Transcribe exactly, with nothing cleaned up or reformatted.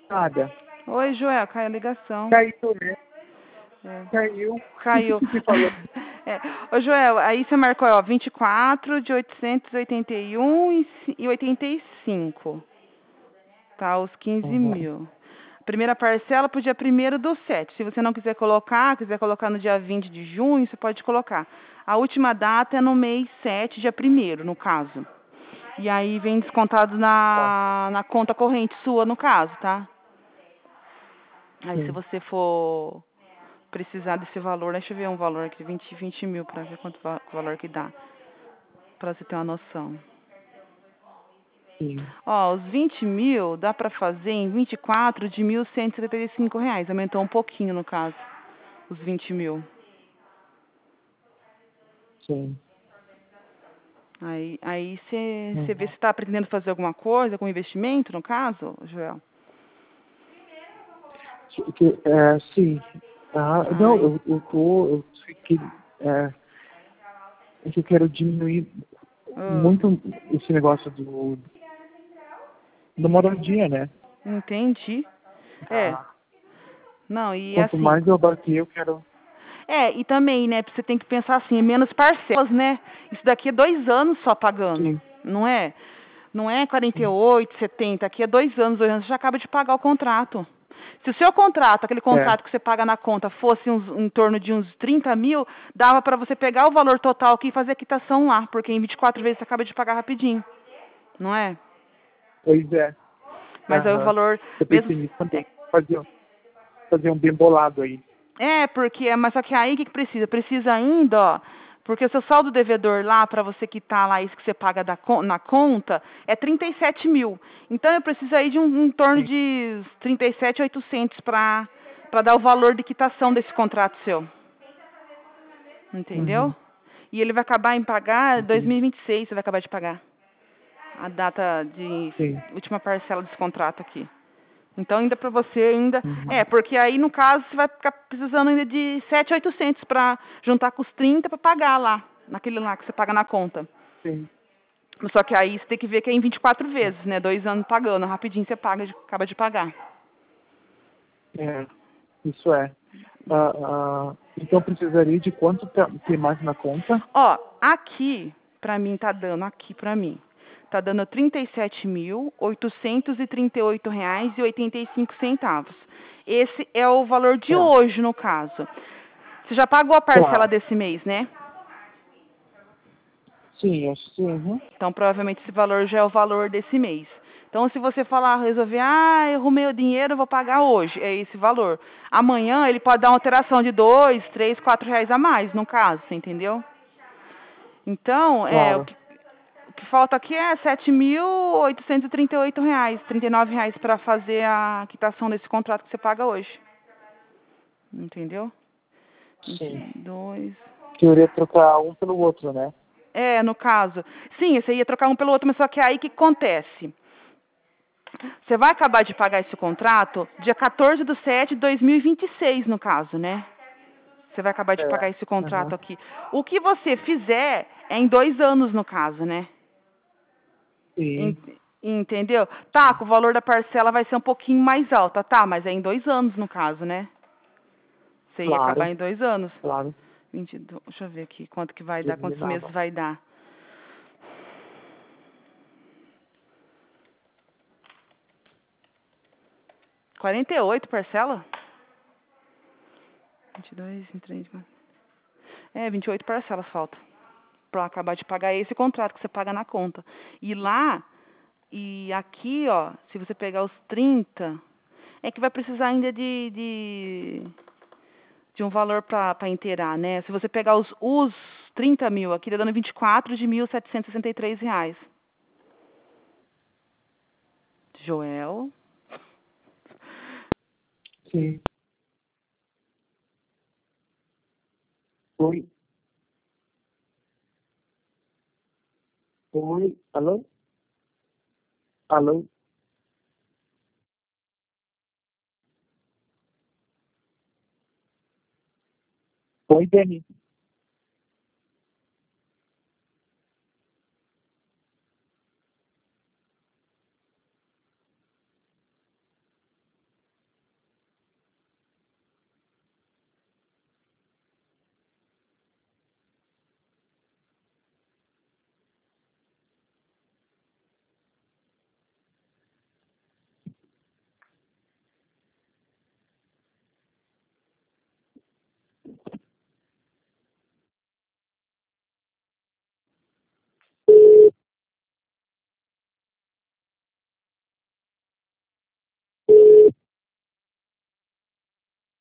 Nada. Oi, Joel, caiu a ligação. Caiu, né? É. Caiu. O que Caiu. que você falou? É. Ô, Joel, aí você marcou, ó, vinte e quatro de oitocentos e oitenta e um e oitenta e cinco. Tá, os quinze Uhum. mil. Primeira parcela pro dia primeiro do sete. Se você não quiser colocar, quiser colocar no dia vinte de junho, você pode colocar. A última data é no mês sete, dia primeiro, no caso. E aí vem descontado Tá. na, na conta corrente sua, no caso, tá? Aí se Sim. você for precisar desse valor, deixa eu ver um valor aqui, vinte, vinte mil, pra ver quanto va- valor que dá. Pra você ter uma noção. Sim. Ó, os vinte mil dá pra fazer em vinte e quatro de mil cento e setenta e cinco reais. Aumentou um pouquinho, no caso, os vinte mil. Sim. Aí aí você você vê Uhum. se está pretendendo fazer alguma coisa com investimento, no caso, Joel? Que- que- é, sim. Ah, não, Ai. eu, eu tô. Eu fiquei. É, é que eu quero diminuir Ah, muito esse negócio do, do moradia, né? entendi. É. Ah, Não, e quanto assim. mais eu bater, eu quero. É, e também, né, você tem que pensar assim, menos parcelas, né? Isso daqui é dois anos só pagando, Sim, não é? Não é quarenta e sim. oito, setenta, aqui é dois anos, dois anos, você já acaba de pagar o contrato. Se o seu contrato, aquele É, contrato que você paga na conta, fosse uns, em torno de uns trinta mil, dava para você pegar o valor total aqui e fazer a quitação lá, porque em vinte e quatro vezes você acaba de pagar rapidinho, não é? pois é. Mas aí o Aham. valor, Eu mesmo... pensei nisso também. Fazer, fazer um bem bolado aí. É, porque, mas só que aí o que, que precisa? Precisa ainda, ó, porque o seu saldo devedor lá, para você quitar lá isso que você paga da, con- na conta, é trinta e sete mil. Então eu preciso aí de um, em torno Sim. de trinta e sete mil e oitocentos para para dar o valor de quitação desse contrato seu. Entendeu? Uhum. E ele vai acabar em pagar Entendi. dois mil e vinte e seis, você vai acabar de pagar. A data de Sim. última parcela desse contrato aqui. Então ainda para você ainda, Uhum. é, porque aí no caso você vai ficar precisando ainda de sete mil e oitocentos para juntar com os trinta para pagar lá, naquele lá que você paga na conta. Sim. Só que aí você tem que ver que é em vinte e quatro vezes, né? Dois anos pagando, rapidinho você paga, de- acaba de pagar. É, isso é. Ah, ah, então precisaria de quanto pra ter mais na conta? Ó, aqui pra mim tá dando aqui pra mim. Tá dando trinta e sete mil oitocentos e trinta e oito reais e oitenta e cinco centavos. Esse é o valor de É, hoje, no caso. Você já pagou a parcela claro. desse mês, né? Sim, acho que sim. Uhum. Então, provavelmente esse valor já é o valor desse mês. Então, se você falar, resolver, ah, eu arrumei o dinheiro, eu vou pagar hoje, é esse valor. Amanhã ele pode dar uma alteração de dois, três, quatro reais a mais, no caso, você entendeu? Então, é, o Claro. que, o que falta aqui é sete mil oitocentos e trinta e oito reais, trinta e nove reais para fazer a quitação desse contrato que você paga hoje. Entendeu? Sim. Dois. Que eu iria trocar um pelo outro, né? É, no caso. Sim, você ia trocar um pelo outro, mas só que aí o que acontece? Você vai acabar de pagar esse contrato dia quatorze de setembro de dois mil e vinte e seis, no caso, né? Você vai acabar de pagar É. esse contrato Uhum. aqui. O que você fizer é em dois anos, no caso, né? En- Sim. Entendeu? Tá, Sim. o valor da parcela vai ser um pouquinho mais alta, tá? Mas é em dois anos, no caso, né? Você ia acabar Claro. em dois anos. Claro. vinte e dois, deixa eu ver aqui quanto que vai dar, quantos meses Geminava. vai dar. quarenta e oito parcela? vinte e dois, vinte e três, vinte e quatro. É, vinte e oito parcelas falta para acabar de pagar esse contrato que você paga na conta. E lá, e aqui, ó, se você pegar os trinta, é que vai precisar ainda de, de, de um valor para inteirar, né? Se você pegar os, os trinta mil, aqui tá dando vinte e quatro de mil setecentos e sessenta e três reais. Joel? Sim. Oi. Oi. Alô? Alô? Oi, Dani.